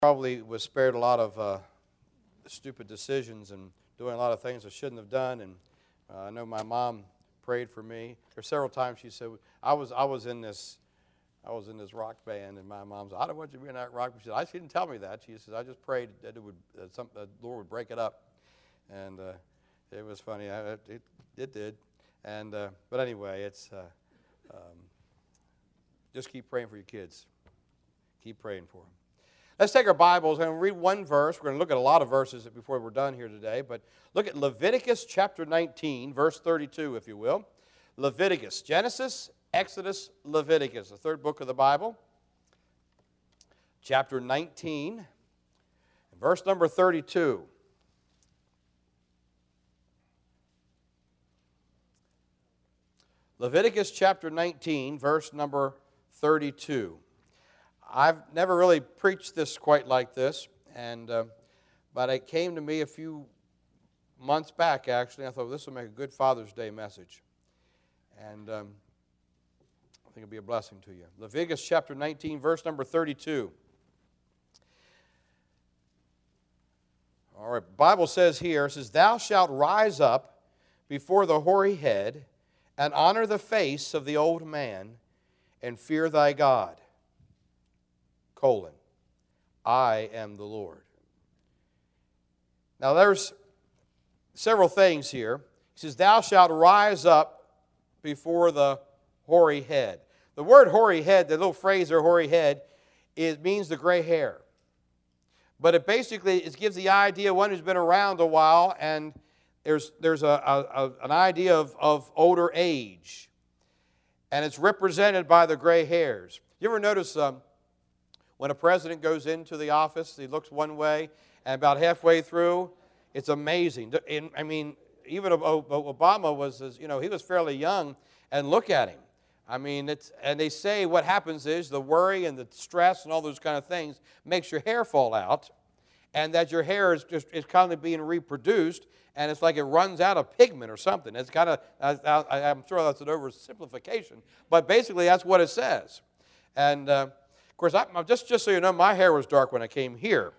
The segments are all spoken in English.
Probably was spared a lot of stupid decisions and doing a lot of things I shouldn't have done. And I know my mom prayed for me. There's several times she said, I was in this rock band, and my mom said, I don't want you to be in that rock band. She said, she didn't tell me that. She said, I just prayed that the Lord would break it up. And it was funny. It did. And but anyway, it's just keep praying for your kids. Keep praying for them. Let's take our Bibles and read one verse. We're going to look at a lot of verses before we're done here today, but look at Leviticus chapter 19, verse 32, if you will. Leviticus, Genesis, Exodus, Leviticus, the third book of the Bible. Chapter 19, verse number 32. Leviticus chapter 19, verse number 32. I've never really preached this quite like this, but it came to me a few months back, actually. I thought, this will make a good Father's Day message. And I think it'll be a blessing to you. Leviticus chapter 19, verse number 32. All right, the Bible says here, it says, Thou shalt rise up before the hoary head and honor the face of the old man and fear thy God. I am the Lord. Now there's several things here. He says, Thou shalt rise up before the hoary head. The word hoary head, the little phrase there, hoary head, it means the gray hair. But it basically gives the idea of one who's been around a while, and there's an idea of older age. And it's represented by the gray hairs. You ever notice when a president goes into the office, he looks one way, and about halfway through, it's amazing. I mean, even Obama was, he was fairly young, and look at him. I mean, and they say what happens is the worry and the stress and all those kind of things makes your hair fall out, and that your hair is kind of being reproduced, and it's like it runs out of pigment or something. It's kind of, I'm sure that's an oversimplification, but basically that's what it says. And of course, just so you know, my hair was dark when I came here.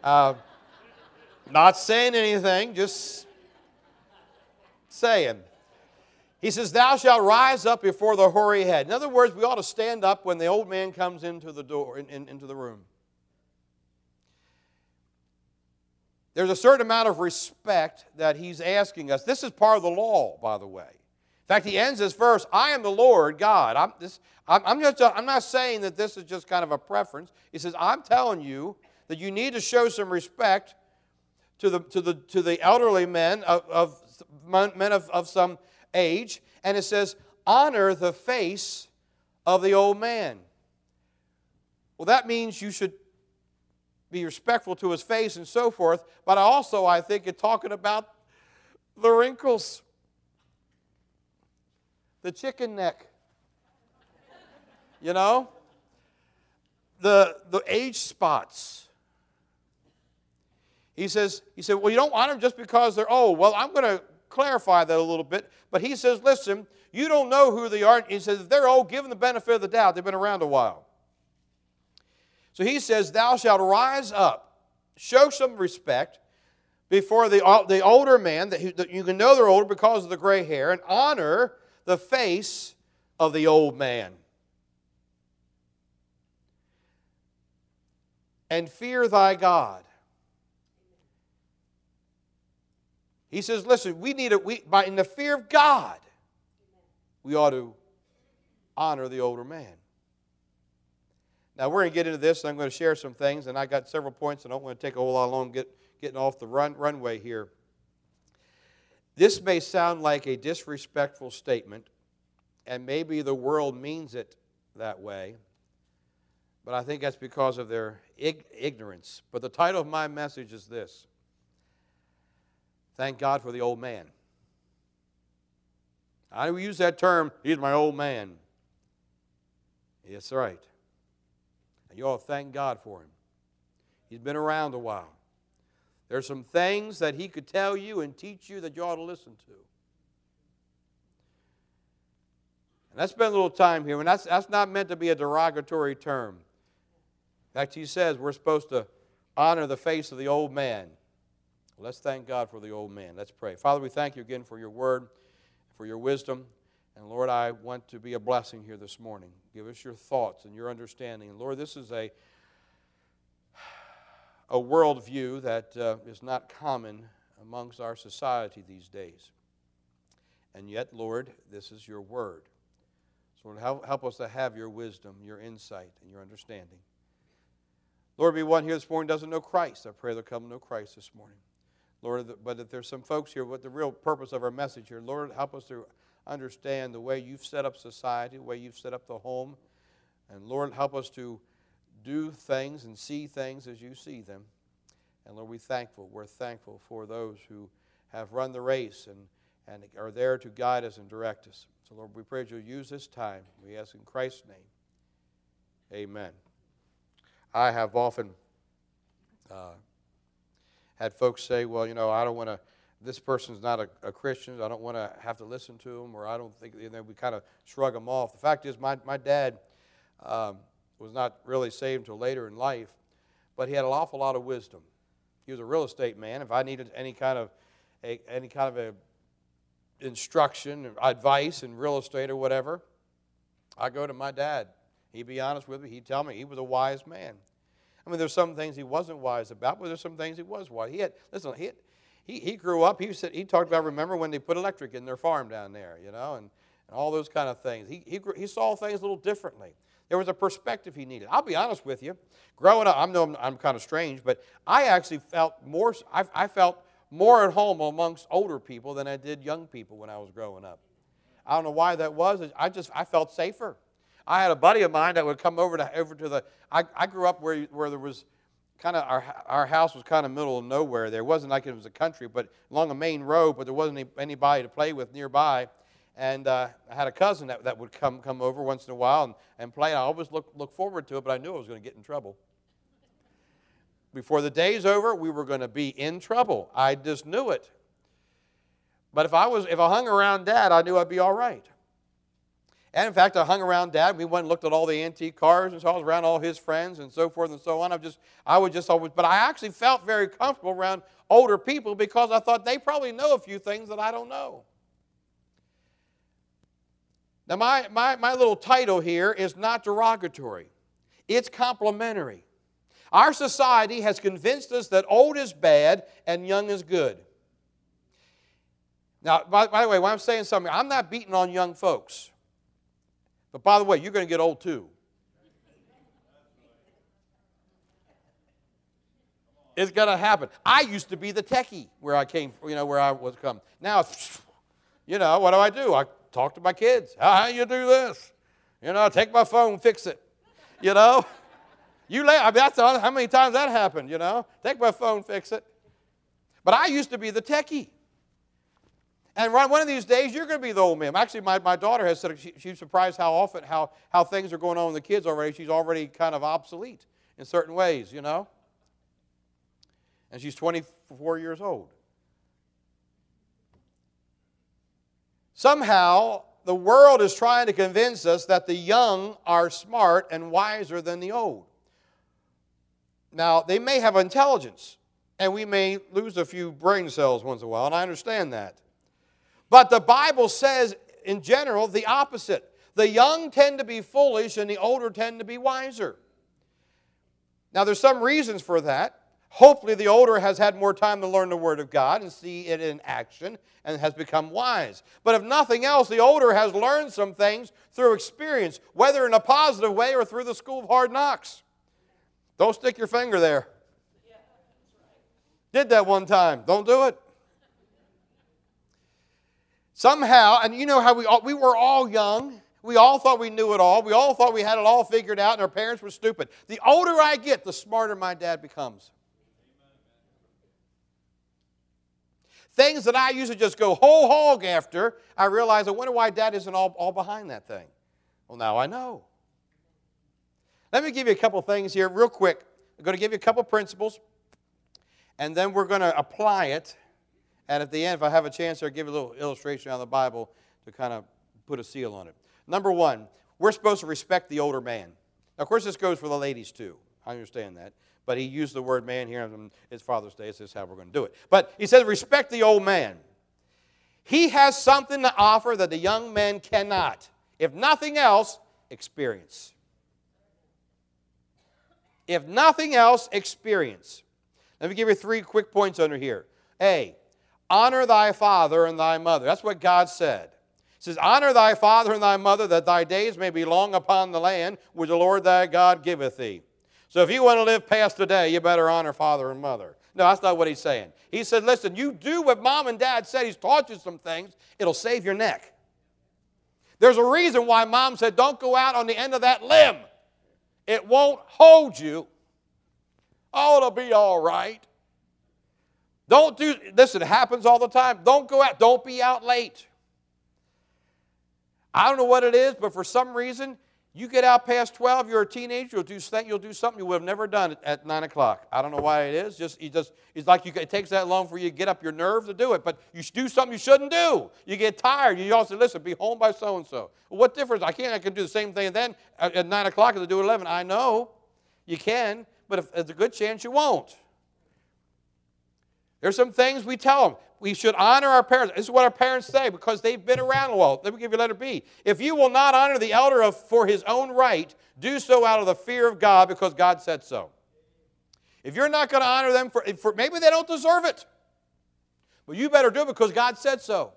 Not saying anything, just saying. He says, Thou shalt rise up before the hoary head. In other words, we ought to stand up when the old man comes into the door, into the room. There's a certain amount of respect that he's asking us. This is part of the law, by the way. In fact, he ends this verse, I am the Lord God. I'm not saying that this is just kind of a preference. He says, I'm telling you that you need to show some respect to the elderly men of some age. And it says, honor the face of the old man. Well, that means you should be respectful to his face and so forth. But also, I think it's talking about the wrinkles. The chicken neck. You know? The age spots. He said, well, you don't honor them just because they're old. Well, I'm going to clarify that a little bit. But he says, listen, you don't know who they are. He says, if they're old, give them the benefit of the doubt. They've been around a while. So he says, thou shalt rise up, show some respect before the older man, that you can know they're older because of the gray hair, and honor the face of the old man. And fear thy God. He says, listen, in the fear of God, we ought to honor the older man. Now, we're going to get into this, and I'm going to share some things, and I got several points, and I don't want to take a whole lot long getting off the runway here. This may sound like a disrespectful statement, and maybe the world means it that way, but I think that's because of their ignorance. But the title of my message is this: Thank God for the old man. I use that term, he's my old man. That's right. And you ought to thank God for him. He's been around a while. There's some things that he could tell you and teach you that you ought to listen to. And let's spend a little time here. And that's not meant to be a derogatory term. In fact, he says we're supposed to honor the face of the old man. Let's thank God for the old man. Let's pray. Father, we thank you again for your word, for your wisdom. And Lord, I want to be a blessing here this morning. Give us your thoughts and your understanding. And Lord, this is a worldview that is not common amongst our society these days. And yet, Lord, this is your word. So Lord, help us to have your wisdom, your insight, and your understanding. Lord, be one here this morning doesn't know Christ. I pray they'll come to know Christ this morning. Lord, but if there's some folks here, what the real purpose of our message here, Lord, help us to understand the way you've set up society, the way you've set up the home. And Lord, help us to do things and see things as you see them. And Lord, we're thankful for those who have run the race and are there to guide us and direct us. So Lord, we pray that you'll use this time. We ask in Christ's name. Amen. I have often had folks say, well, you know, I don't want to, this person's not a Christian, I don't want to have to listen to them, or I don't think, you know, we kind of shrug them off. The fact is, my dad was not really saved until later in life, but he had an awful lot of wisdom. He was a real estate man. If I needed any kind of a instruction or advice in real estate or whatever, I'd go to my dad. He'd be honest with me. He'd tell me he was a wise man. I mean, there's some things he wasn't wise about, but there's some things he was wise. He grew up. He talked about, remember when they put electric in their farm down there, you know, and all those kind of things. He saw things a little differently. There was a perspective he needed. I'll be honest with you. Growing up, I know I'm kind of strange, but I actually felt more. I felt more at home amongst older people than I did young people when I was growing up. I don't know why that was. I felt safer. I had a buddy of mine that would come over to the. I grew up where there was kind of our house was kind of middle of nowhere. There wasn't like it was a country, but along a main road. But there wasn't anybody to play with nearby. And I had a cousin that would come over once in a while and play. And I always look forward to it, but I knew I was going to get in trouble. Before the day's over, we were going to be in trouble. I just knew it. But if I hung around Dad, I knew I'd be all right. And in fact, I hung around Dad. We went and looked at all the antique cars, and so I was around all his friends and so forth and so on. I would just always, but I actually felt very comfortable around older people because I thought they probably know a few things that I don't know. Now, my little title here is not derogatory. It's complimentary. Our society has convinced us that old is bad and young is good. Now, by the way, when I'm saying something, I'm not beating on young folks. But by the way, you're going to get old too. It's going to happen. I used to be the techie where I came, where I was come. Now, what do? I talk to my kids. How you do this? Take my phone, fix it. That's how many times that happened, Take my phone, fix it. But I used to be the techie. And one of these days, you're going to be the old man. Actually, my daughter has said she's surprised how often, how things are going on with the kids already. She's already kind of obsolete in certain ways, And she's 24 years old. Somehow, the world is trying to convince us that the young are smart and wiser than the old. Now, they may have intelligence, and we may lose a few brain cells once in a while, and I understand that. But the Bible says, in general, the opposite. The young tend to be foolish, and the older tend to be wiser. Now, there's some reasons for that. Hopefully, the older has had more time to learn the Word of God and see it in action and has become wise. But if nothing else, the older has learned some things through experience, whether in a positive way or through the school of hard knocks. Don't stick your finger there. Did that one time. Don't do it. Somehow, and you know how we were all young. We all thought we knew it all. We all thought we had it all figured out, and our parents were stupid. The older I get, the smarter my dad becomes. Things that I used to just go whole hog after, I realize, I wonder why Dad isn't all behind that thing. Well, now I know. Let me give you a couple things here real quick. I'm going to give you a couple principles, and then we're going to apply it. And at the end, if I have a chance, I'll give you a little illustration out of the Bible to kind of put a seal on it. Number one, we're supposed to respect the older man. Now, of course, this goes for the ladies too. I understand that. But he used the word man here on his Father's Day. This is how we're going to do it. But he says, respect the old man. He has something to offer that the young man cannot. If nothing else, experience. If nothing else, experience. Let me give you 3 quick points under here. A, honor thy father and thy mother. That's what God said. It says, honor thy father and thy mother, that thy days may be long upon the land which the Lord thy God giveth thee. So if you want to live past today, you better honor father and mother. No, that's not what he's saying. He said, listen, you do what mom and dad said. He's taught you some things. It'll save your neck. There's a reason why mom said, don't go out on the end of that limb. It won't hold you. Oh, it'll be all right. Listen, it happens all the time. Don't go out. Don't be out late. I don't know what it is, but for some reason, you get out past 12, you're a teenager, you'll do something you would have never done at 9 o'clock. I don't know why it is. It's like it takes that long for you to get up your nerve to do it, but you do something you shouldn't do. You get tired. You also listen, be home by so-and-so. Well, what difference? I can do the same thing then at 9 o'clock as I do at 11. I know you can, but there's a good chance you won't. There's some things we tell them. We should honor our parents. This is what our parents say because they've been around a while. Let me give you letter B. If you will not honor the elder for his own right, do so out of the fear of God because God said so. If you're not going to honor them, for maybe they don't deserve it. But you better do it because God said so.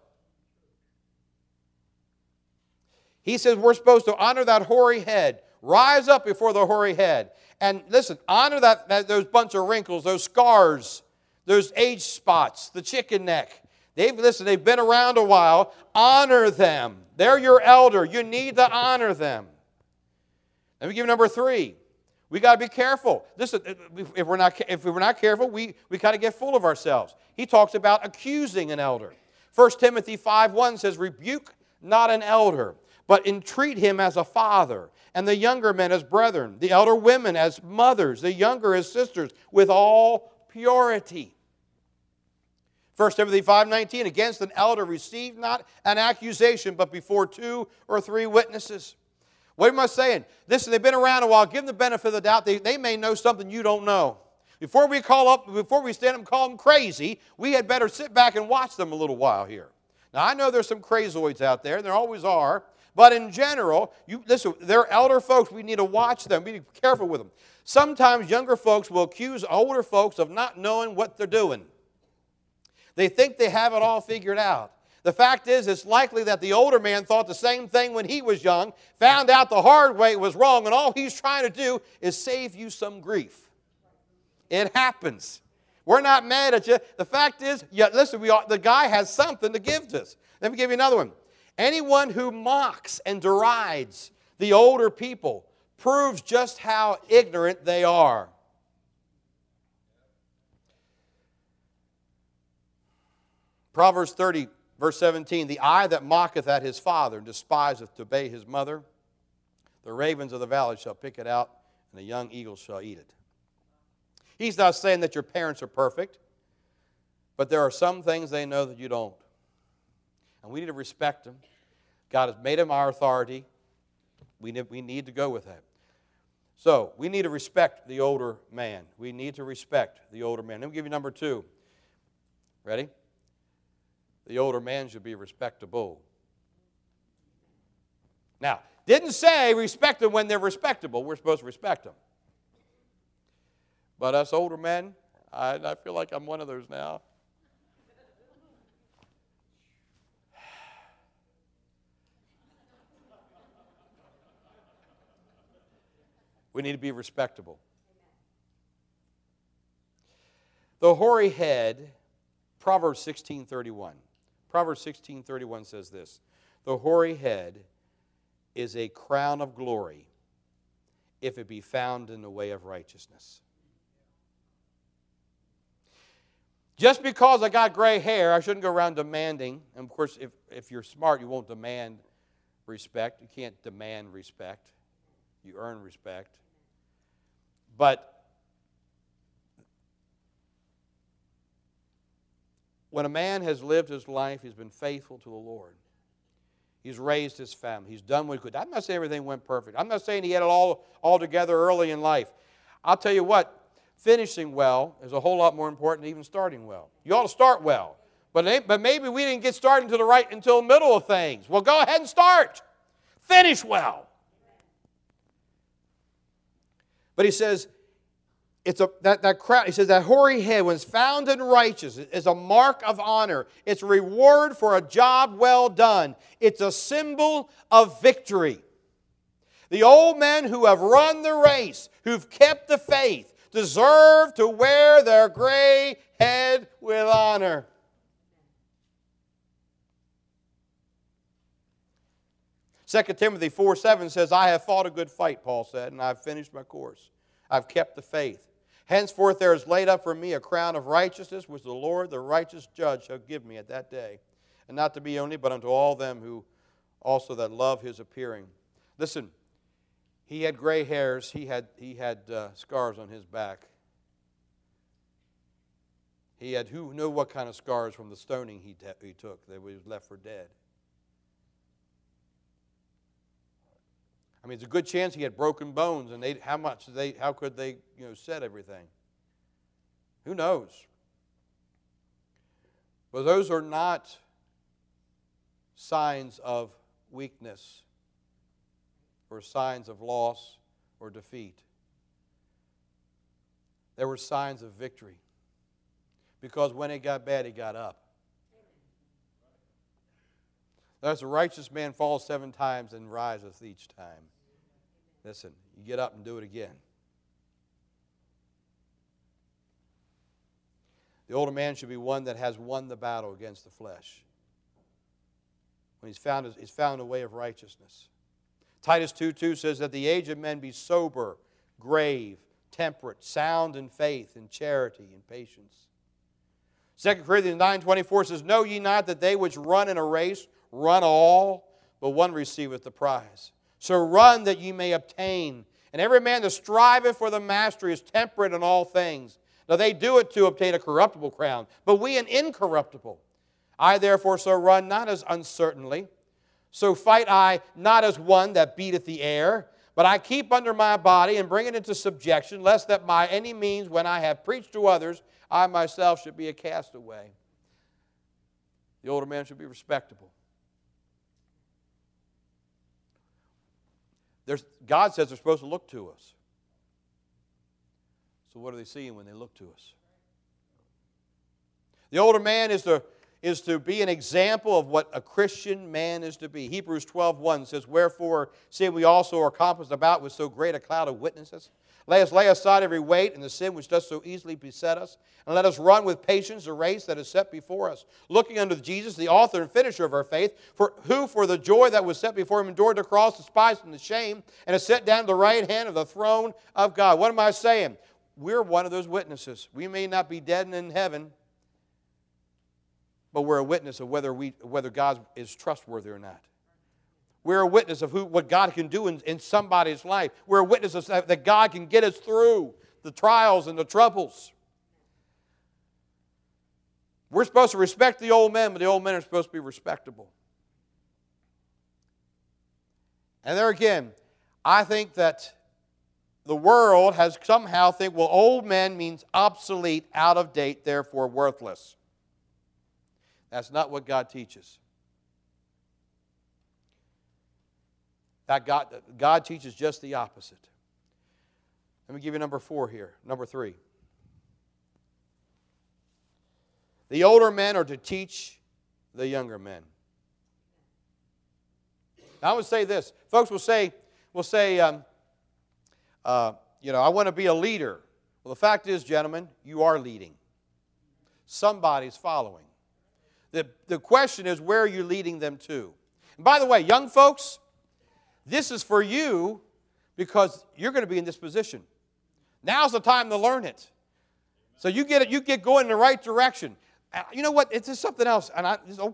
He says we're supposed to honor that hoary head. Rise up before the hoary head. And listen, honor those bunch of wrinkles, those scars, those age spots, the chicken neck. They've been around a while. Honor them. They're your elder. You need to honor them. Let me give you number 3. We got to be careful. Listen, if we're not careful, we kind of get full of ourselves. He talks about accusing an elder. 1 Timothy 5:1 says, rebuke not an elder, but entreat him as a father, and the younger men as brethren, the elder women as mothers, the younger as sisters, with all purity. 1 Timothy 5:19, against an elder receive not an accusation, but before 2 or 3 witnesses. What am I saying? Listen, they've been around a while. Give them the benefit of the doubt. They may know something you don't know. Before we stand up and call them crazy, we had better sit back and watch them a little while here. Now, I know there's some crazoids out there, and there always are. But in general, listen, they're elder folks. We need to watch them. Be careful with them. Sometimes younger folks will accuse older folks of not knowing what they're doing. They think they have it all figured out. The fact is, it's likely that the older man thought the same thing when he was young, found out the hard way it was wrong, and all he's trying to do is save you some grief. It happens. We're not mad at you. The fact is, listen, the guy has something to give to us. Let me give you another one. Anyone who mocks and derides the older people proves just how ignorant they are. Proverbs 30, verse 17, the eye that mocketh at his father and despiseth to obey his mother, the ravens of the valley shall pick it out, and the young eagles shall eat it. He's not saying that your parents are perfect, but there are some things they know that you don't. And we need to respect them. God has made them our authority. We need to go with that. So, we need to respect the older man. We need to respect the older man. Let me give you number 2. Ready? The older man should be respectable. Now, didn't say respect them when they're respectable. We're supposed to respect them. But us older men, I feel like I'm one of those now. We need to be respectable. The hoary head, Proverbs 16:31. Proverbs 16:31 says this, the hoary head is a crown of glory if it be found in the way of righteousness. Just because I got gray hair, I shouldn't go around demanding. And of course, if you're smart, you won't demand respect. You can't demand respect. You earn respect. But when a man has lived his life, he's been faithful to the Lord. He's raised his family. He's done what he could. I'm not saying everything went perfect. I'm not saying he had it all together early in life. I'll tell you what, finishing well is a whole lot more important than even starting well. You ought to start well. But maybe we didn't get started until the middle of things. Well, go ahead and start. Finish well. But he says, that crown, he says, that hoary head, when it's found in righteousness, is a mark of honor. It's a reward for a job well done. It's a symbol of victory. The old men who have run the race, who've kept the faith, deserve to wear their gray head with honor. 2 Timothy 4:7 says, I have fought a good fight, Paul said, and I've finished my course. I've kept the faith. Henceforth there is laid up for me a crown of righteousness, which the Lord, the righteous judge, shall give me at that day. And not to me only, but unto all them who also that love his appearing. Listen, he had gray hairs. He had scars on his back. Who knew what kind of scars from the stoning he took that he was left for dead. I mean, it's a good chance he had broken bones, and how could they set everything? Who knows? But those are not signs of weakness or signs of loss or defeat. They were signs of victory. Because when it got bad, he got up. Thus a righteous man falls 7 times and riseth each time. Listen, you get up and do it again. The older man should be one that has won the battle against the flesh. When he's found a way of righteousness. Titus 2:2 says that the aged men be sober, grave, temperate, sound in faith, in charity, in patience. 2 Corinthians 9:24 says, know ye not that they which run in a race run all, but one receiveth the prize. So run that ye may obtain. And every man that striveth for the mastery is temperate in all things. Now they do it to obtain a corruptible crown, but we an incorruptible. I therefore so run, not as uncertainly. So fight I, not as one that beateth the air, but I keep under my body and bring it into subjection, lest that by any means, when I have preached to others, I myself should be a castaway. The older man should be respectable. God says they're supposed to look to us. So what are they seeing when they look to us? The older man is to be an example of what a Christian man is to be. Hebrews 12:1 says, wherefore, seeing we also are compassed about with so great a cloud of witnesses, let us lay aside every weight and the sin which does so easily beset us, and let us run with patience the race that is set before us, looking unto Jesus, the author and finisher of our faith, who for the joy that was set before him endured the cross, despising the shame, and is set down to the right hand of the throne of God. What am I saying? We're one of those witnesses. We may not be dead and in heaven, but we're a witness of whether God is trustworthy or not. We're a witness of what God can do in somebody's life. We're a witness of that God can get us through the trials and the troubles. We're supposed to respect the old men, but the old men are supposed to be respectable. And there again, I think that the world has somehow think, well, old men means obsolete, out of date, therefore worthless. That's not what God teaches. That God teaches just the opposite. Let me give you number 4 here. Number 3. The older men are to teach the younger men. Now, I would say this. Folks will say, I want to be a leader. Well, the fact is, gentlemen, you are leading. Somebody's following. The question is, where are you leading them to? And by the way, young folks, this is for you because you're going to be in this position. Now's the time to learn it. So you get it. You get going in the right direction. You know what? It's just something else. And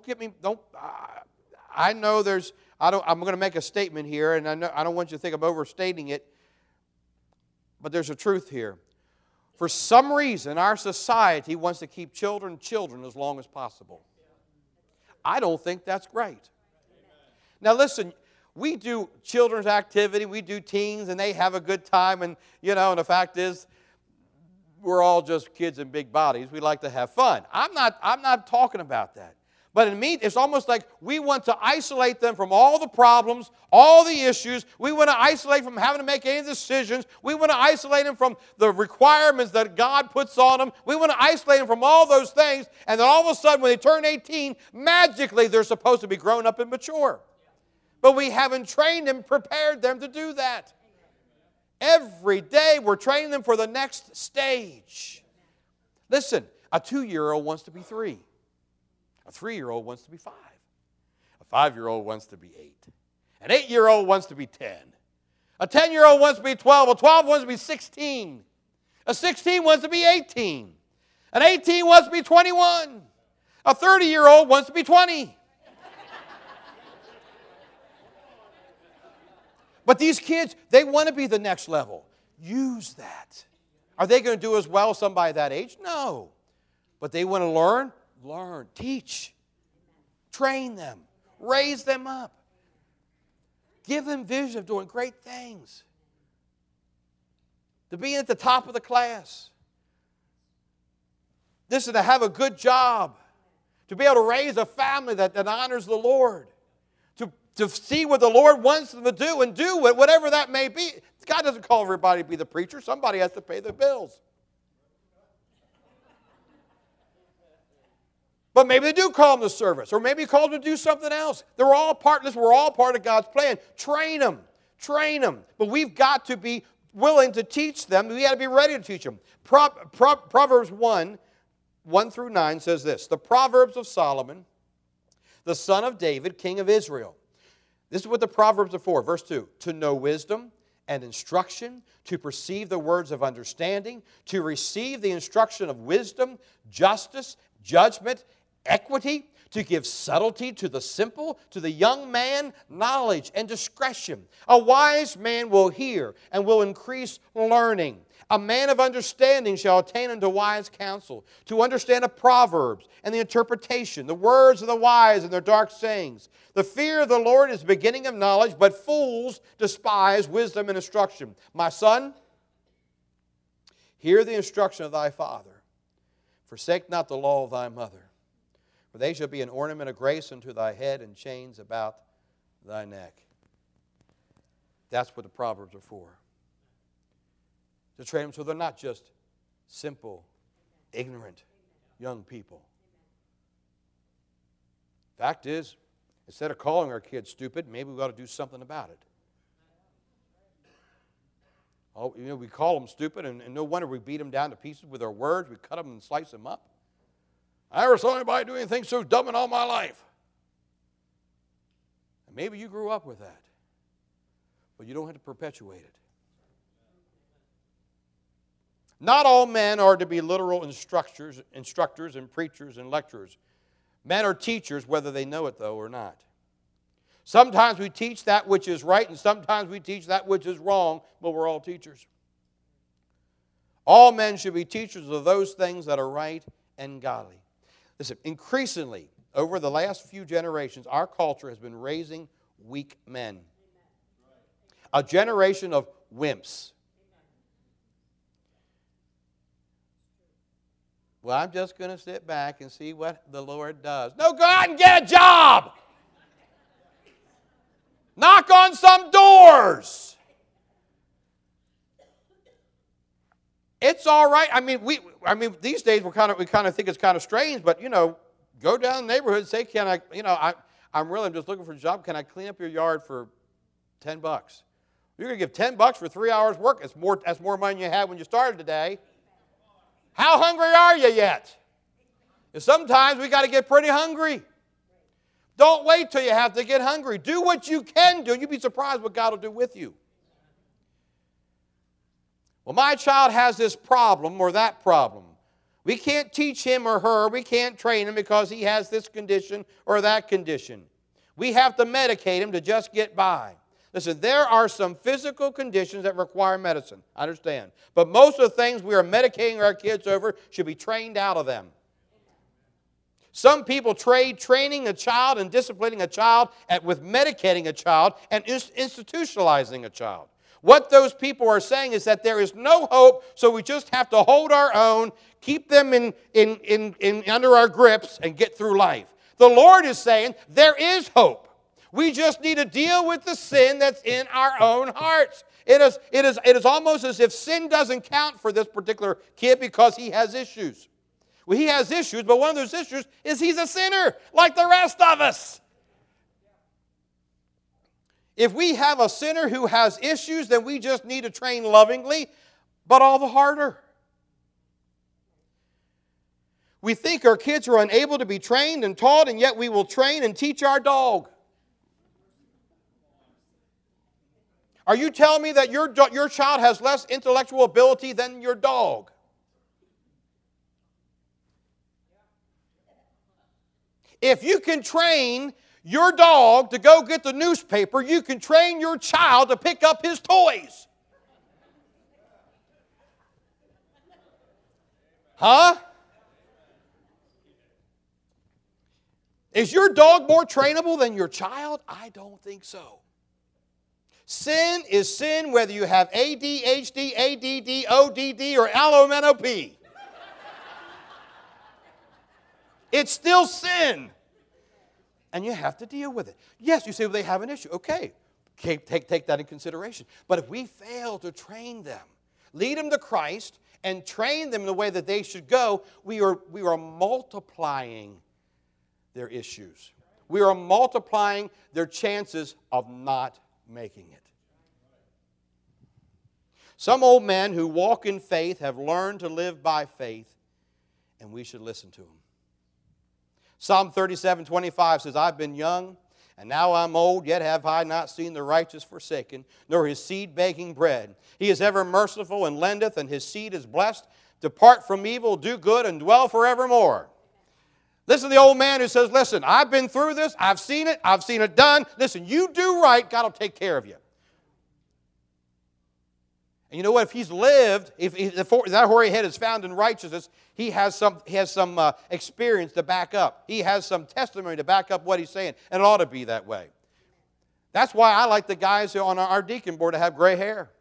I know there's. I'm going to make a statement here, and I don't want you to think I'm overstating it. But there's a truth here. For some reason, our society wants to keep children as long as possible. I don't think that's great. Now listen. We do children's activity, we do teens, and they have a good time, and the fact is, we're all just kids in big bodies. We like to have fun. I'm not talking about that. But in me, it's almost like we want to isolate them from all the problems, all the issues. We want to isolate from having to make any decisions. We want to isolate them from the requirements that God puts on them. We want to isolate them from all those things. And then all of a sudden, when they turn 18, magically they're supposed to be grown up and mature. But we haven't trained them, prepared them to do that. Every day we're training them for the next stage. Listen, a 2-year-old wants to be 3. A 3-year-old wants to be 5. A 5-year-old wants to be 8. An 8-year-old wants to be 10. A 10-year-old wants to be 12. A 12 wants to be 16. A 16 wants to be 18. An 18 wants to be 21. A 30-year-old wants to be 20. But these kids, they want to be the next level. Use that. Are they going to do as well as somebody that age? No. But they want to learn. Learn, teach, train them, raise them up. Give them vision of doing great things. To be at the top of the class. Listen, to have a good job. To be able to raise a family that honors the Lord. To see what the Lord wants them to do and do it, whatever that may be. God doesn't call everybody to be the preacher. Somebody has to pay the bills. But maybe they do call them to service, or maybe call them to do something else. We're all part of God's plan. Train them. Train them. But we've got to be willing to teach them. We got to be ready to teach them. Proverbs 1 through 9 says this. The Proverbs of Solomon, the son of David, king of Israel. This is what the Proverbs are for. Verse 2. To know wisdom and instruction, to perceive the words of understanding, to receive the instruction of wisdom, justice, judgment, equity, to give subtlety to the simple, to the young man, knowledge and discretion. A wise man will hear and will increase learning. A man of understanding shall attain unto wise counsel, to understand the proverbs and the interpretation, the words of the wise and their dark sayings. The fear of the Lord is the beginning of knowledge, but fools despise wisdom and instruction. My son, hear the instruction of thy father. Forsake not the law of thy mother, for they shall be an ornament of grace unto thy head and chains about thy neck. That's what the Proverbs are for. To train them so they're not just simple, ignorant young people. Fact is, instead of calling our kids stupid, maybe we ought to do something about it. Oh, we call them stupid, and no wonder we beat them down to pieces with our words. We cut them and slice them up. I never saw anybody do anything so dumb in all my life. And maybe you grew up with that, but you don't have to perpetuate it. Not all men are to be literal instructors and preachers and lecturers. Men are teachers, whether they know it, though, or not. Sometimes we teach that which is right, and sometimes we teach that which is wrong, but we're all teachers. All men should be teachers of those things that are right and godly. Listen, increasingly, over the last few generations, our culture has been raising weak men. A generation of wimps. Well, I'm just going to sit back and see what the Lord does. No, go out and get a job. Knock on some doors. It's all right. I mean, these days we kind of think it's kind of strange, but go down the neighborhood and say, "Can I? I'm just looking for a job. Can I clean up your yard for $10? You're going to give $10 for 3 hours work. That's more money you had when you started today. How hungry are you yet? And sometimes we got to get pretty hungry. Don't wait till you have to get hungry. Do what you can do. You'd be surprised what God will do with you. Well, my child has this problem or that problem. We can't teach him or her. We can't train him because he has this condition or that condition. We have to medicate him to just get by. Listen, there are some physical conditions that require medicine. I understand. But most of the things we are medicating our kids over should be trained out of them. Some people trade training a child and disciplining a child with medicating a child and institutionalizing a child. What those people are saying is that there is no hope, so we just have to hold our own, keep them under our grips, and get through life. The Lord is saying there is hope. We just need to deal with the sin that's in our own hearts. It is almost as if sin doesn't count for this particular kid because he has issues. Well, he has issues, but one of those issues is he's a sinner like the rest of us. If we have a sinner who has issues, then we just need to train lovingly, but all the harder. We think our kids are unable to be trained and taught, and yet we will train and teach our dog. Are you telling me that your child has less intellectual ability than your dog? If you can train your dog to go get the newspaper, you can train your child to pick up his toys. Huh? Is your dog more trainable than your child? I don't think so. Sin is sin whether you have ADHD, ADD, ODD, or LMNOP. It's still sin. And you have to deal with it. Yes, you say, well, they have an issue. Okay, take that in consideration. But if we fail to train them, lead them to Christ, and train them in the way that they should go, we are multiplying their issues. We are multiplying their chances of not making it. Some old men who walk in faith have learned to live by faith, and we should listen to them. Psalm 37:25 says, I've been young, and now I'm old, yet have I not seen the righteous forsaken, nor his seed begging bread. He is ever merciful and lendeth, and his seed is blessed. Depart from evil, do good, and dwell forevermore. Listen to the old man who says, listen, I've been through this, I've seen it done. Listen, you do right, God will take care of you. And you know what? If he's lived, if that hoary head is found in righteousness, he has some experience to back up. He has some testimony to back up what he's saying. And it ought to be that way. That's why I like the guys on our deacon board to have gray hair.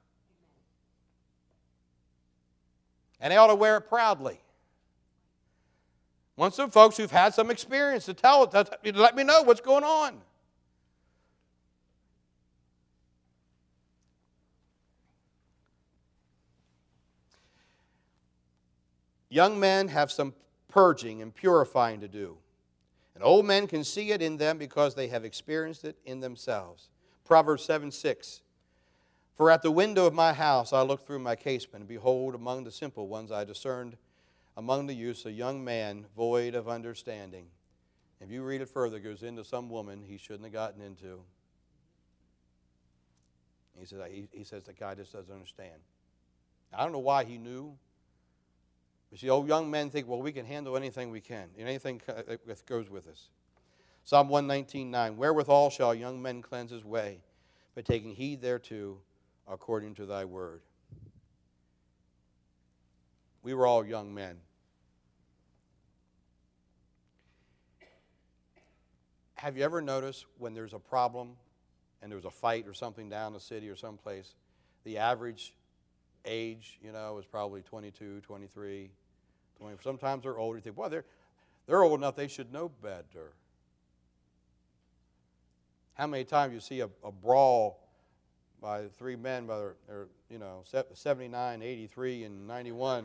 And they ought to wear it proudly. Want some folks who've had some experience to let me know what's going on. Young men have some purging and purifying to do. And old men can see it in them because they have experienced it in themselves. Proverbs 7:6. For at the window of my house I looked through my casement, and behold, among the simple ones I discerned among the youths a young man void of understanding. If you read it further, it goes into some woman he shouldn't have gotten into. He says the guy just doesn't understand. I don't know why he knew. But see, old young men think, well, we can handle anything we can. Anything that goes with us. Psalm 119:9. Wherewithal shall young men cleanse his way, by taking heed thereto, according to thy word. We were all young men. Have you ever noticed when there's a problem and there's a fight or something down the city or someplace, the average age, is probably 22, 23, 20. Sometimes they're older. You think, well, they're old enough, they should know better. How many times you see a brawl by three men, by their 79, 83, and 91?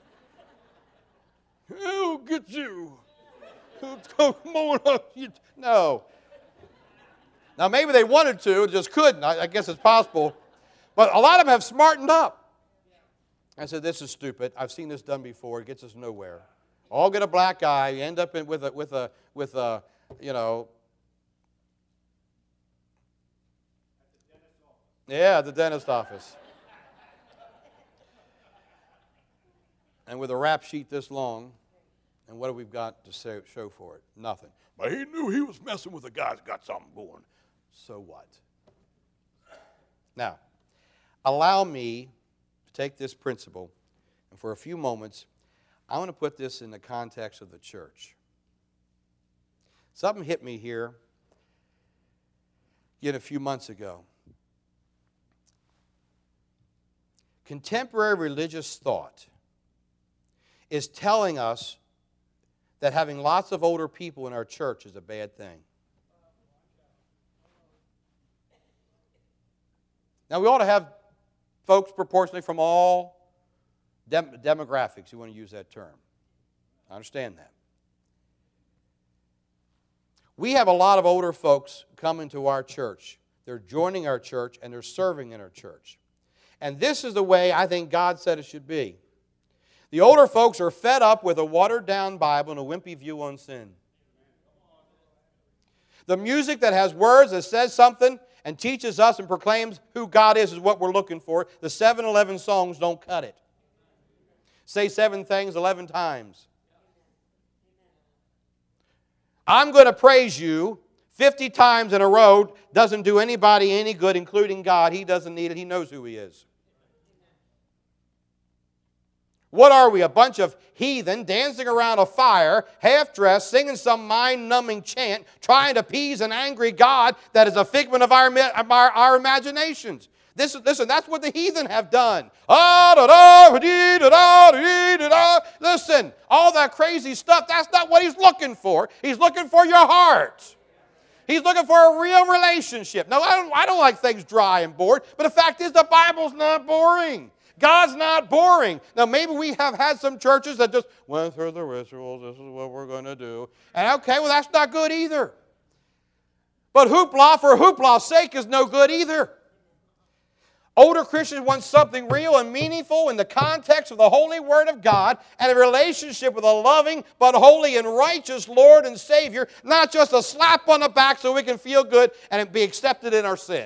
Who'll get you? Come on up. No. Now, maybe they wanted to, just couldn't. I guess it's possible. But a lot of them have smartened up. I said, this is stupid. I've seen this done before. It gets us nowhere. All get a black eye. You end up with a Yeah, the dentist office. And with a rap sheet this long, and what have we got to show for it? Nothing. But he knew he was messing with a guy that's got something going. So what? Now, allow me to take this principle, and for a few moments, I want to put this in the context of the church. Something hit me here a few months ago. contemporary religious thought is telling us that having lots of older people in our church is a bad thing. Now, we ought to have folks proportionally from all demographics, you want to use that term. I understand that. We have a lot of older folks coming to our church. They're joining our church and they're serving in our church. And this is the way I think God said it should be. The older folks are fed up with a watered-down Bible and a wimpy view on sin. The music that has words that says something and teaches us and proclaims who God is what we're looking for. The 7-11 songs don't cut it. Say 7 things 11 times. I'm going to praise you 50 times in a row doesn't do anybody any good, including God. He doesn't need it. He knows who He is. What are we? A bunch of heathen dancing around a fire, half-dressed, singing some mind-numbing chant, trying to appease an angry God that is a figment of our imaginations. Listen, that's what the heathen have done. Listen, all that crazy stuff, that's not what He's looking for. He's looking for your heart. He's looking for a real relationship. Now, I don't like things dry and bored, but the fact is the Bible's not boring. God's not boring. Now, maybe we have had some churches that just went through the rituals. This is what we're going to do. And okay, well, that's not good either. But hoopla for hoopla's sake is no good either. Older Christians want something real and meaningful in the context of the holy Word of God and a relationship with a loving but holy and righteous Lord and Savior, not just a slap on the back so we can feel good and be accepted in our sin.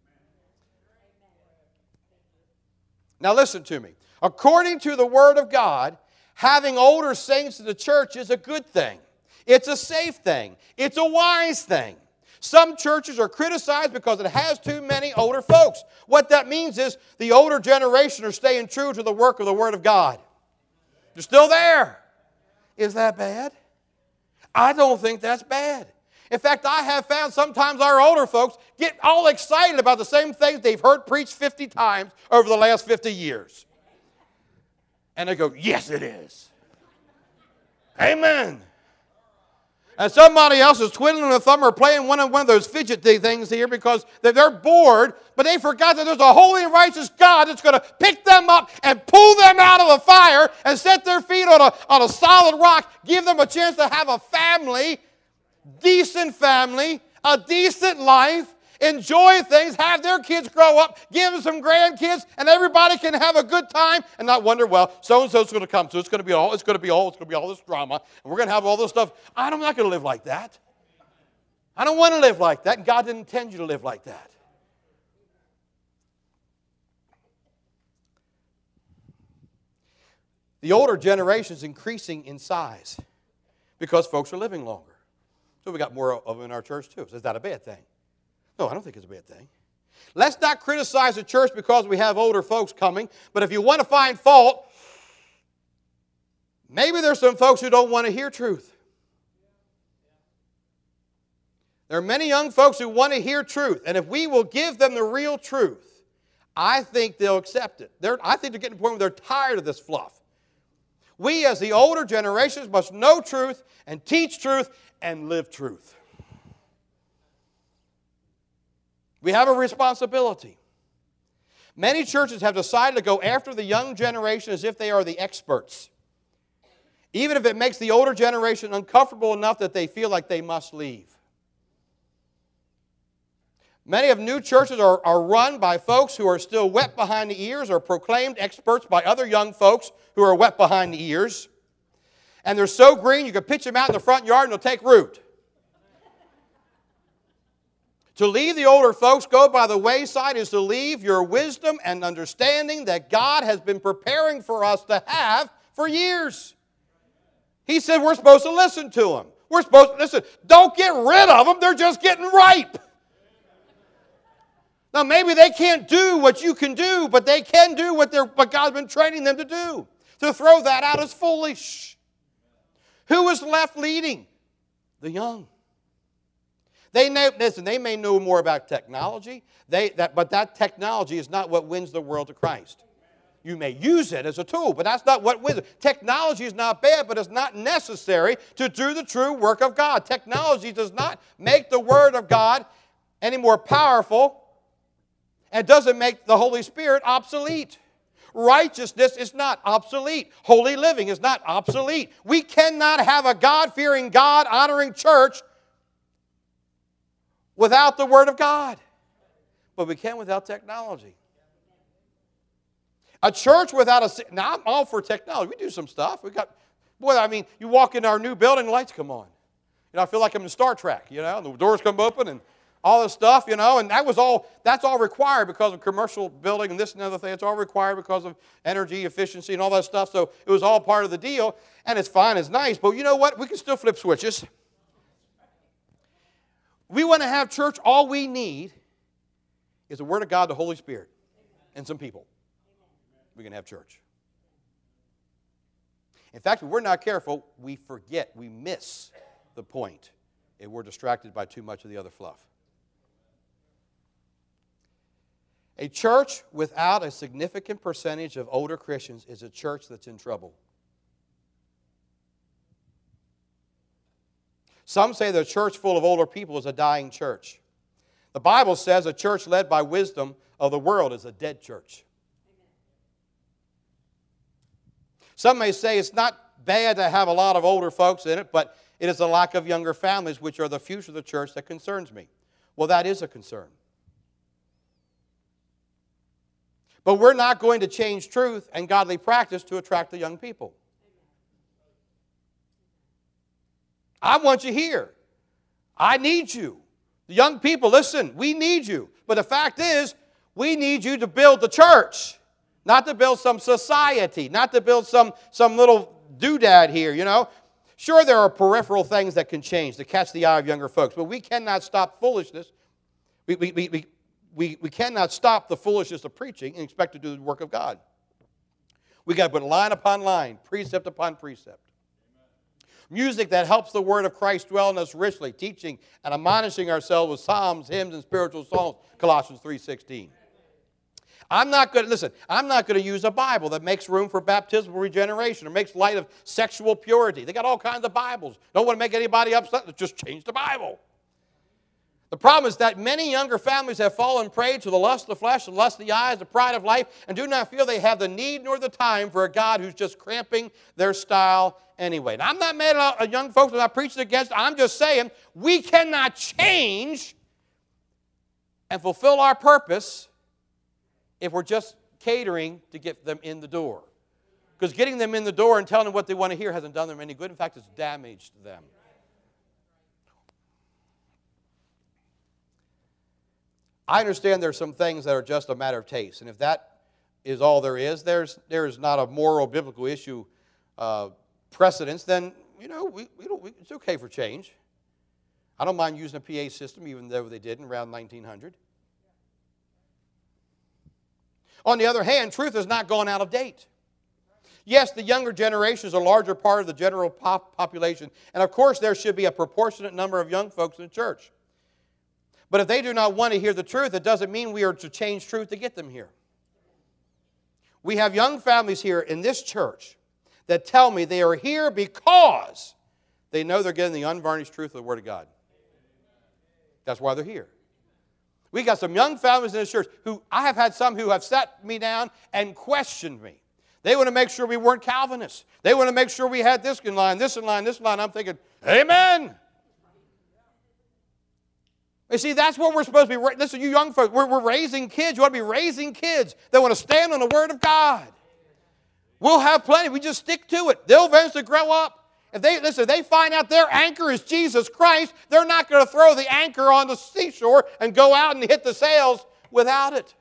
Now listen to me. According to the Word of God, having older saints in the church is a good thing. It's a safe thing. It's a wise thing. Some churches are criticized because it has too many older folks. What that means is the older generation are staying true to the work of the Word of God. They're still there. Is that bad? I don't think that's bad. In fact, I have found sometimes our older folks get all excited about the same things they've heard preached 50 times over the last 50 years. And they go, yes, it is. Amen. And somebody else is twiddling a thumb or playing one of those fidgety things here because they're bored, but they forgot that there's a holy and righteous God that's going to pick them up and pull them out of the fire and set their feet on a solid rock, give them a chance to have a family, a decent life, enjoy things, have their kids grow up, give them some grandkids, and everybody can have a good time and not wonder, well, so-and-so's going to come, so it's going to be all this drama, and we're going to have all this stuff. I'm not going to live like that. I don't want to live like that, and God didn't intend you to live like that. The older generation is increasing in size because folks are living longer. So we got more of them in our church too. So is that a bad thing? No, I don't think it's a bad thing. Let's not criticize the church because we have older folks coming, but if you want to find fault, maybe there's some folks who don't want to hear truth. There are many young folks who want to hear truth, and if we will give them the real truth, I think they'll accept it. I think they're getting to the point where they're tired of this fluff. We as the older generations must know truth and teach truth and live truth. We have a responsibility. Many churches have decided to go after the young generation as if they are the experts, even if it makes the older generation uncomfortable enough that they feel like they must leave. Many of new churches are run by folks who are still wet behind the ears or proclaimed experts by other young folks who are wet behind the ears. And they're so green you can pitch them out in the front yard and they'll take root. To leave the older folks go by the wayside is to leave your wisdom and understanding that God has been preparing for us to have for years. He said we're supposed to listen to them. We're supposed to listen. Don't get rid of them. They're just getting ripe. Now, maybe they can't do what you can do, but they can do what God's been training them to do. To throw that out is foolish. Who is left leading? The young. They may know more about technology, but that technology is not what wins the world to Christ. You may use it as a tool, but that's not what wisdom. Technology is not bad, but it's not necessary to do the true work of God. Technology does not make the Word of God any more powerful, and doesn't make the Holy Spirit obsolete. Righteousness is not obsolete. Holy living is not obsolete. We cannot have a God-fearing, God-honoring church without the Word of God. But we can without technology. A church without a... Now, I'm all for technology. We do some stuff. You walk in our new building, lights come on. I feel like I'm in Star Trek, and the doors come open and all this stuff, and that's all required because of commercial building and this and other thing. It's all required because of energy efficiency and all that stuff. So it was all part of the deal, and it's fine, it's nice. But you know what? We can still flip switches. We want to have church. All we need is the Word of God, the Holy Spirit, and some people. We can have church. In fact, if we're not careful, we forget, we miss the point, and we're distracted by too much of the other fluff. A church without a significant percentage of older Christians is a church that's in trouble. Some say the church full of older people is a dying church. The Bible says a church led by wisdom of the world is a dead church. Some may say it's not bad to have a lot of older folks in it, but it is a lack of younger families, which are the future of the church, that concerns me. Well, that is a concern. But we're not going to change truth and godly practice to attract the young people. I want you here. I need you. The young people, listen, we need you. But the fact is, we need you to build the church. Not to build some society. Not to build some little doodad here, Sure, there are peripheral things that can change to catch the eye of younger folks. But we cannot stop foolishness. We cannot stop the foolishness of preaching and expect to do the work of God. We got to put line upon line, precept upon precept. Music that helps the word of Christ dwell in us richly, teaching and admonishing ourselves with psalms, hymns, and spiritual songs, Colossians 3:16. I'm not going to use a Bible that makes room for baptismal regeneration or makes light of sexual purity. They got all kinds of Bibles. Don't want to make anybody upset. Let's just change the Bible. The problem is that many younger families have fallen prey to the lust of the flesh, the lust of the eyes, the pride of life, and do not feel they have the need nor the time for a God who's just cramping their style anyway. Now, I'm not mad at young folks. I'm not preaching against it. I'm just saying we cannot change and fulfill our purpose if we're just catering to get them in the door. Because getting them in the door and telling them what they want to hear hasn't done them any good. In fact, it's damaged them. I understand there's some things that are just a matter of taste. And if that is all there is not a moral, biblical issue precedence, then, it's okay for change. I don't mind using a PA system, even though they did in around 1900. On the other hand, truth has not gone out of date. Yes, the younger generation is a larger part of the general population. And of course, there should be a proportionate number of young folks in the church. But if they do not want to hear the truth, it doesn't mean we are to change truth to get them here. We have young families here in this church that tell me they are here because they know they're getting the unvarnished truth of the Word of God. That's why they're here. We got some young families in this church I have had some who have sat me down and questioned me. They want to make sure we weren't Calvinists. They want to make sure we had this in line, this in line, this in line. I'm thinking, amen. You see, that's what we're supposed to be. Listen, you young folks, we're raising kids. You want to be raising kids that want to stand on the Word of God. We'll have plenty. We just stick to it. They'll eventually grow up. If they find out their anchor is Jesus Christ, they're not going to throw the anchor on the seashore and go out and hit the sails without it.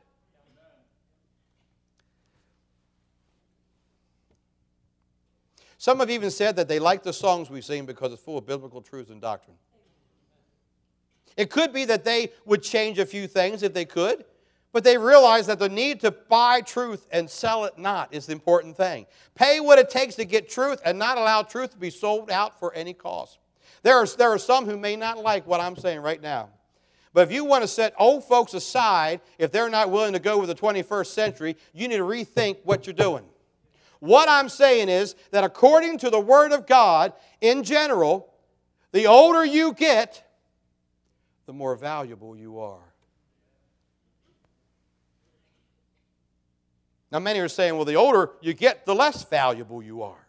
Some have even said that they like the songs we sing because it's full of biblical truth and doctrine. It could be that they would change a few things if they could, but they realize that the need to buy truth and sell it not is the important thing. Pay what it takes to get truth and not allow truth to be sold out for any cost. There are some who may not like what I'm saying right now, But if you want to set old folks aside, if they're not willing to go with the 21st century, you need to rethink what you're doing. What I'm saying is that according to the Word of God, in general, the older you get, the more valuable you are. Now, many are saying, well, the older you get, the less valuable you are.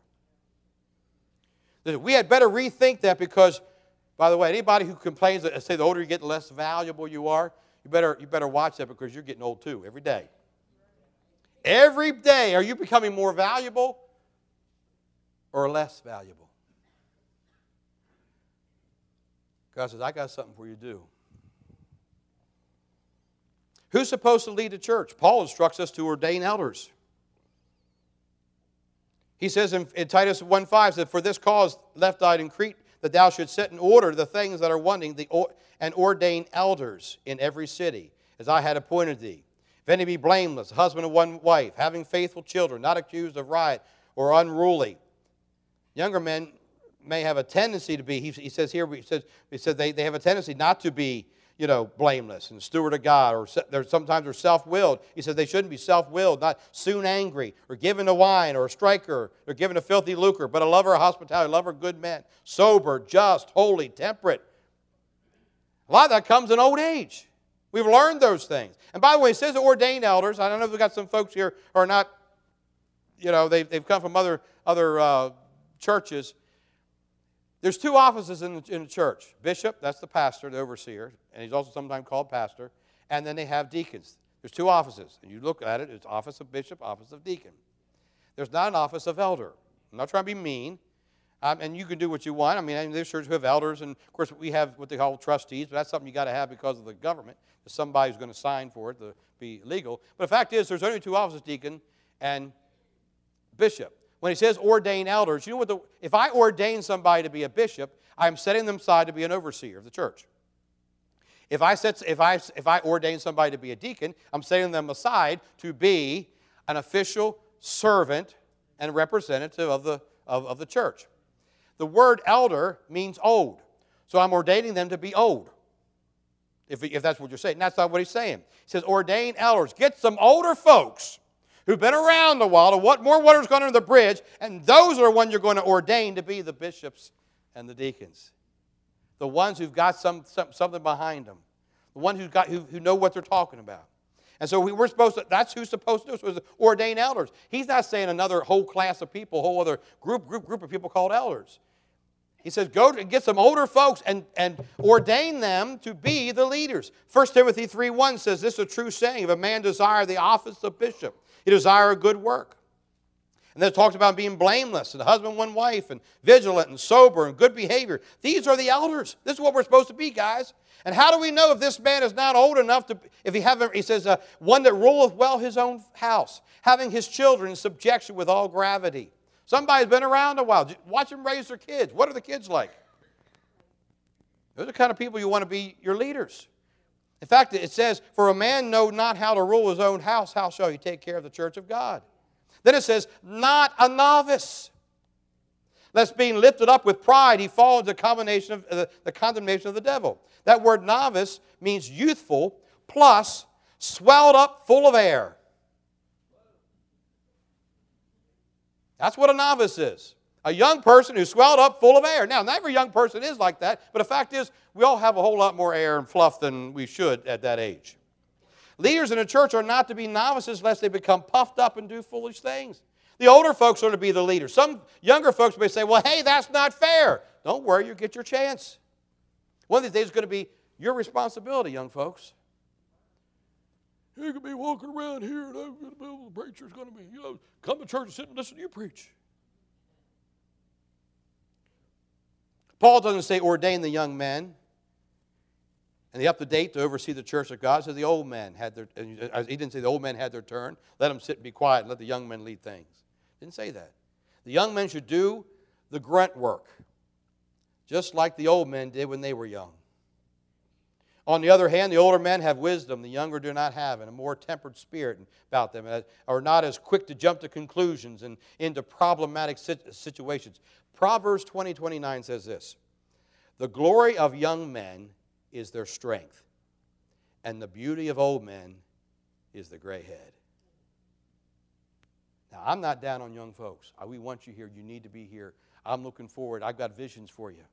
We had better rethink that because, by the way, anybody who complains that say the older you get, the less valuable you are, you better watch that because you're getting old too, every day. Every day, are you becoming more valuable or less valuable? God says, I got something for you to do. Who's supposed to lead the church? Paul instructs us to ordain elders. He says in Titus 1:5, that for this cause left I in Crete, that thou shouldst set in order the things that are wanting, and ordain elders in every city, as I had appointed thee. If any be blameless, a husband of one wife, having faithful children, not accused of riot or unruly. Younger men may have a tendency to be, he says here, they have a tendency not to be, blameless and steward of God, or sometimes they're self-willed. He says they shouldn't be self-willed, not soon angry, or given to wine, or a striker, or given to filthy lucre, but a lover of hospitality, a lover of good men, sober, just, holy, temperate. A lot of that comes in old age. We've learned those things. And by the way, it says ordained elders. I don't know if we've got some folks here who are not, they've come from other churches. There's two offices in the church. Bishop, that's the pastor, the overseer, and he's also sometimes called pastor. And then they have deacons. There's two offices. And you look at it, it's office of bishop, office of deacon. There's not an office of elder. I'm not trying to be mean. And you can do what you want. I mean, there's churches who have elders, and of course we have what they call trustees, but that's something you got to have because of the government. There's somebody who's going to sign for it to be legal. But the fact is, there's only two offices, deacon and bishop. When he says ordain elders, you know if I ordain somebody to be a bishop, I'm setting them aside to be an overseer of the church. If I ordain somebody to be a deacon, I'm setting them aside to be an official servant and representative of the church. The word elder means old. So I'm ordaining them to be old, if that's what you're saying. And that's not what he's saying. He says ordain elders. Get some older folks who've been around a while, to what more water's gone under the bridge, and those are the ones you're going to ordain to be the bishops and the deacons. The ones who've got something behind them. The ones who know what they're talking about. And so we're supposed to, that's who's supposed to do it, so ordain elders. He's not saying another whole class of people, a whole other group of people called elders. He says, go and get some older folks and ordain them to be the leaders. 1 Timothy 3:1 says, this is a true saying, if a man desire the office of bishop, he desire a good work. And then it talks about being blameless, and a husband, one wife, and vigilant, and sober, and good behavior. These are the elders. This is what we're supposed to be, guys. And how do we know if this man is not old enough to, he says, one that ruleth well his own house, having his children in subjection with all gravity. Somebody's been around a while. Watch them raise their kids. What are the kids like? Those are the kind of people you want to be your leaders. In fact, it says, for a man know not how to rule his own house, how shall he take care of the church of God? Then it says, not a novice, lest being lifted up with pride, he fall into the condemnation of the devil. That word novice means youthful plus swelled up full of air. That's what a novice is. A young person who's swelled up full of air. Now, not every young person is like that, but the fact is, we all have a whole lot more air and fluff than we should at that age. Leaders in the church are not to be novices lest they become puffed up and do foolish things. The older folks are to be the leaders. Some younger folks may say, well, hey, that's not fair. Don't worry, you get your chance. One of these days is going to be your responsibility, young folks. You're going to be walking around here, and the preacher's going to be, come to church and sit and listen to you preach. Paul doesn't say ordain the young men and the up-to-date to oversee the church of God. He said the old men had their, he didn't say the old men had their turn. Let them sit and be quiet and let the young men lead things. Didn't say that. The young men should do the grunt work, just like the old men did when they were young. On the other hand, the older men have wisdom, the younger do not have, and a more tempered spirit about them, are not as quick to jump to conclusions and into problematic situations. Proverbs 20:29 says this, the glory of young men is their strength, And the beauty of old men is the gray head. Now, I'm not down on young folks. We want you here. You need to be here. I'm looking forward. I've got visions for you.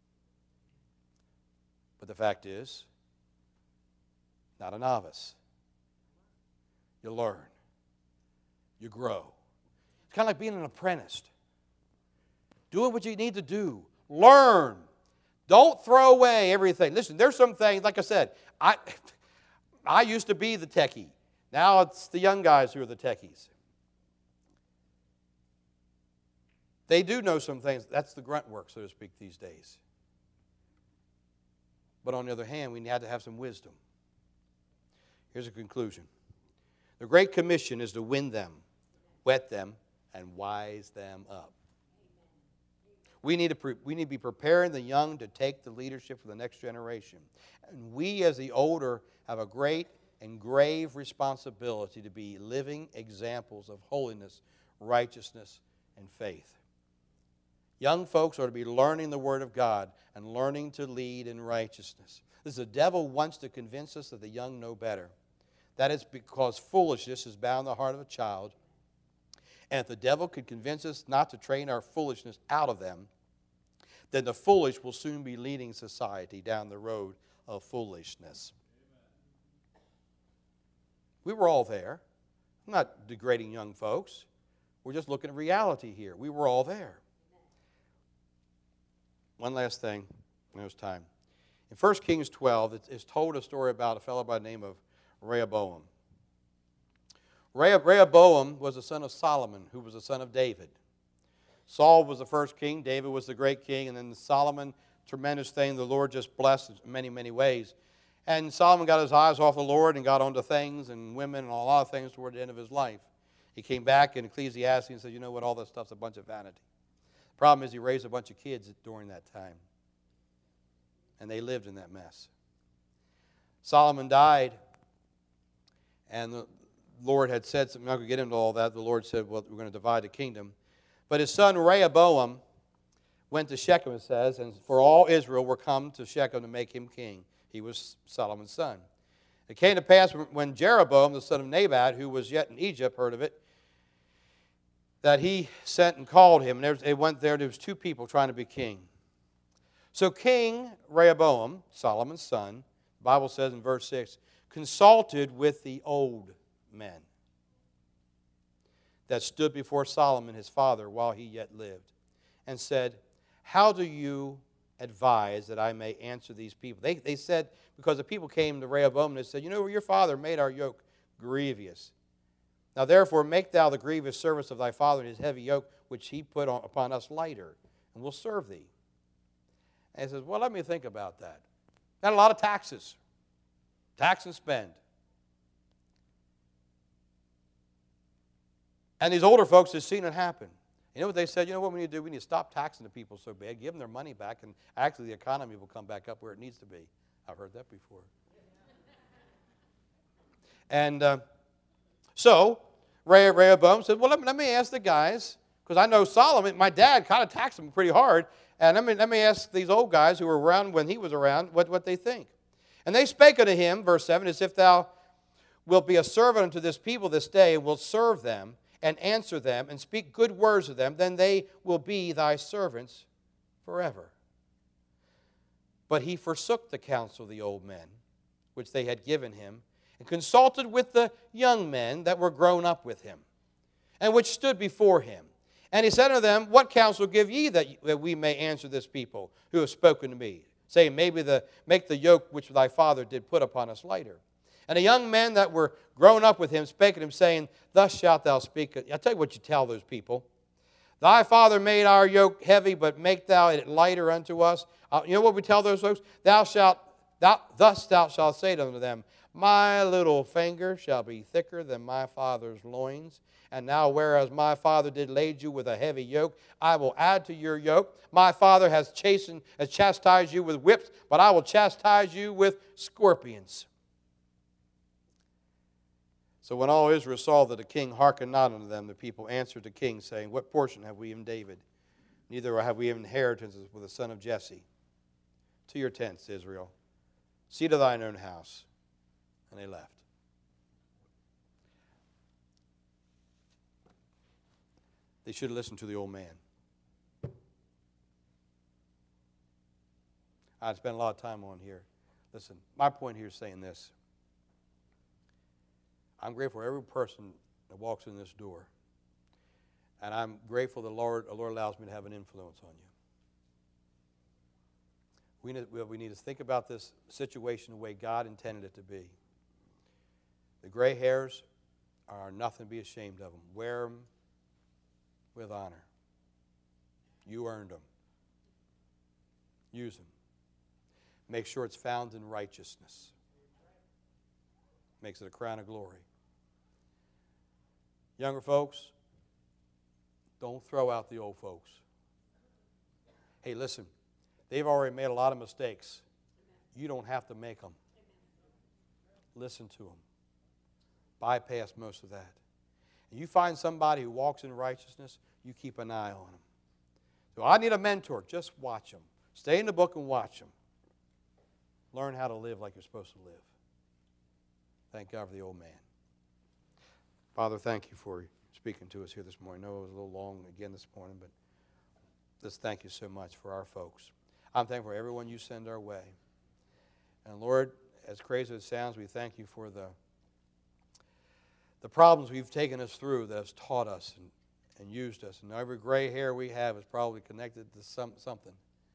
But the fact is, not a novice. You learn. You grow. It's kind of like being an apprentice. Doing what you need to do. Learn. Don't throw away everything. Listen, there's some things, like I said, I used to be the techie. Now it's the young guys who are the techies. They do know some things. That's the grunt work, so to speak, these days. But on the other hand, we had to have some wisdom. Here's a conclusion. The Great Commission is to win them, wet them, and wise them up. We need to be preparing the young to take the leadership for the next generation. And we, as the older, have a great and grave responsibility to be living examples of holiness, righteousness, and faith. Young folks are to be learning the Word of God and learning to lead in righteousness. The devil wants to convince us that the young know better. That is because foolishness is bound in the heart of a child. And if the devil could convince us not to train our foolishness out of them, then the foolish will soon be leading society down the road of foolishness. We were all there. I'm not degrading young folks. We're just looking at reality here. We were all there. One last thing. There's time. In 1 Kings 12, it's told a story about a fellow by the name of Rehoboam. Rehoboam was the son of Solomon, who was the son of David. Saul was the first king. David was the great king. And then Solomon, tremendous thing. The Lord just blessed in many, many ways. And Solomon got his eyes off the Lord and got onto things and women and a lot of things toward the end of his life. He came back in Ecclesiastes and said, you know what, all this stuff's a bunch of vanity. The problem is he raised a bunch of kids during that time. And they lived in that mess. Solomon died. And the Lord had said something. I'm not going to get into all that. The Lord said, well, we're going to divide the kingdom. But his son Rehoboam went to Shechem, it says, and for all Israel were come to Shechem to make him king. He was Solomon's son. It came to pass when Jeroboam, the son of Nebat, who was yet in Egypt, heard of it, that he sent and called him. And they went there. There was two people trying to be king. So King Rehoboam, Solomon's son, the Bible says in verse 6, consulted with the old men that stood before Solomon his father while he yet lived, and said, how do you advise that I may answer these people? They said, because the people came to Rehoboam and they said, you know, your father made our yoke grievous. Now therefore make thou the grievous service of thy father and his heavy yoke, which he put upon us lighter, and we'll serve thee. And he says, well, let me think about that. Got a lot of taxes. Tax and spend. And these older folks had seen it happen. You know what they said? You know what we need to do? We need to stop taxing the people so bad, give them their money back, and actually the economy will come back up where it needs to be. I've heard that before. And so Rehoboam said, well, let me ask the guys, because I know Solomon, my dad kind of taxed him pretty hard, and let me ask these old guys who were around when he was around what they think. And they spake unto him, verse 7, as if thou wilt be a servant unto this people this day, and wilt serve them, and answer them, and speak good words to them, then they will be thy servants forever. But he forsook the counsel of the old men, which they had given him, and consulted with the young men that were grown up with him, and which stood before him. And he said unto them, what counsel give ye that we may answer this people who have spoken to me, saying, make the yoke which thy father did put upon us lighter? And the young men that were grown up with him spake at him, saying, thus shalt thou speak. I'll tell you what you tell those people. Thy father made our yoke heavy, but make thou it lighter unto us. You know what we tell those folks? Thus thou shalt say unto them, my little finger shall be thicker than my father's loins. And now whereas my father did lade you with a heavy yoke, I will add to your yoke. My father has chastised you with whips, but I will chastise you with scorpions. So when all Israel saw that the king hearkened not unto them, the people answered the king, saying, what portion have we in David? Neither have we inheritances with the son of Jesse. To your tents, Israel. See to thine own house. And they left. They should have listened to the old man. I'd spent a lot of time on here. Listen, my point here is saying this. I'm grateful for every person that walks in this door. And I'm grateful the Lord allows me to have an influence on you. We need to think about this situation the way God intended it to be. The gray hairs are nothing to be ashamed of them. Wear them with honor. You earned them. Use them. Make sure it's found in righteousness. Makes it a crown of glory. Younger folks, don't throw out the old folks. Hey, listen, they've already made a lot of mistakes. You don't have to make them. Listen to them. Bypass most of that. And you find somebody who walks in righteousness, you keep an eye on them. So I need a mentor. Just watch them. Stay in the book and watch them. Learn how to live like you're supposed to live. Thank God for the old man. Father, thank you for speaking to us here this morning. I know it was a little long again this morning, but just thank you so much for our folks. I'm thankful for everyone you send our way. And Lord, as crazy as it sounds, we thank you for the problems we've taken us through that has taught us and used us. And every gray hair we have is probably connected to something.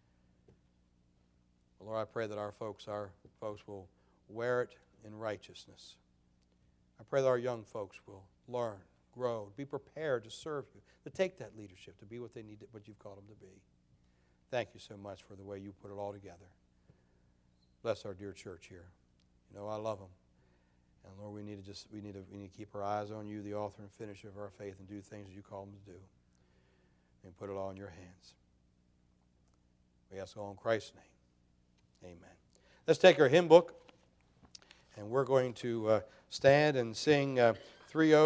But Lord, I pray that our folks will wear it in righteousness. I pray that our young folks will learn, grow, be prepared to serve you, to take that leadership, to be what they need, what you've called them to be. Thank you so much for the way you put it all together. Bless our dear church here. You know I love them. And Lord, we need to keep our eyes on you, the author and finisher of our faith, and do things as you call them to do. And put it all in your hands. We ask all in Christ's name. Amen. Let's take our hymn book, and we're going to stand and sing 3-0.